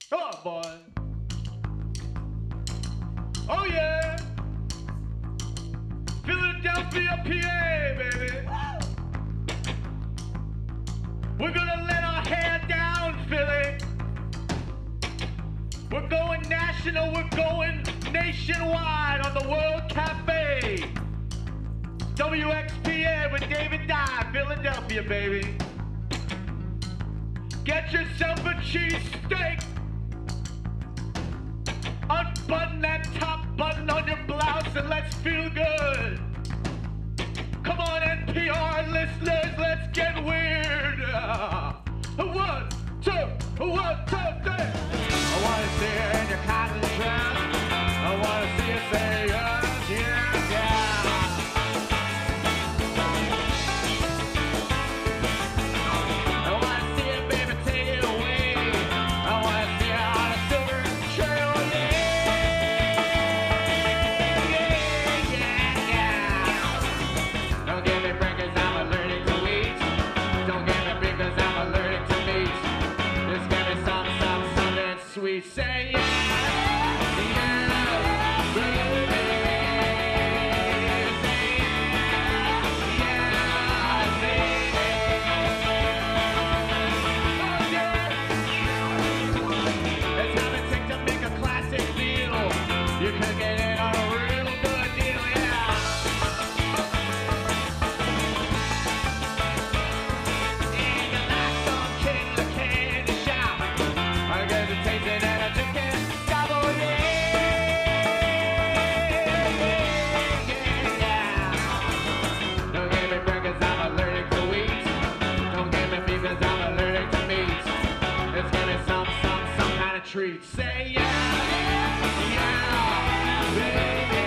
Oh, boy. Oh, yeah. Philadelphia, PA, baby. We're gonna let our hair down, Philly. We're going national, we're going nationwide on the World Cafe. WXPA with David Dye, Philadelphia, baby. Get yourself a cheesesteak. Unbutton that top button on your blouse and let's feel good. Come on, NPR listeners, let's get weird. 1, 2, 1, 2, 3. I wanna see you in your cotton dress. I wanna see you say yes, yes, yeah. I wanna see you, baby, take it away. I wanna see you on a silver trail, yeah. Don't give me break 'cause I'm allergic to wheat. Don't give me break 'cause I'm allergic to meat. Just give me something sweet. Say yeah, yeah, baby. Say yeah, yeah, baby. Oh yeah. It's how it takes to make a classic meal. You could get it on a real good deal, yeah. And you like some kid in the candy shop. I guess it tastes it and I just can't stop, oh yeah. Don't give me bread 'cause I'm allergic to wheat. Don't give me beef 'cause I'm allergic to meat. Just give me some kind of treat. Say yeah, yeah, baby.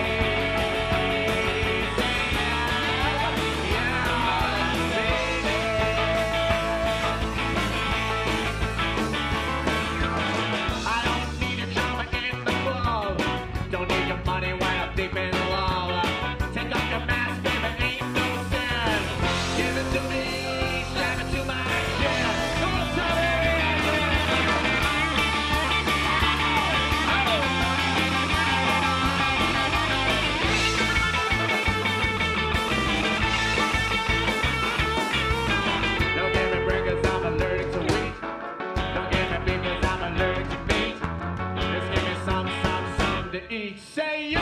Say yeah, yeah, baby. I don't need your drama in the club. Don't need your money when I'm deep in love. Take off your mask, baby, ain't no sin. Give it to me, strap it to my chin. Come on, tell me. Don't give me bread 'cause I'm allergic to wheat. Don't give me beef 'cause I'm allergic to meat. Just give me some to eat. Say yeah.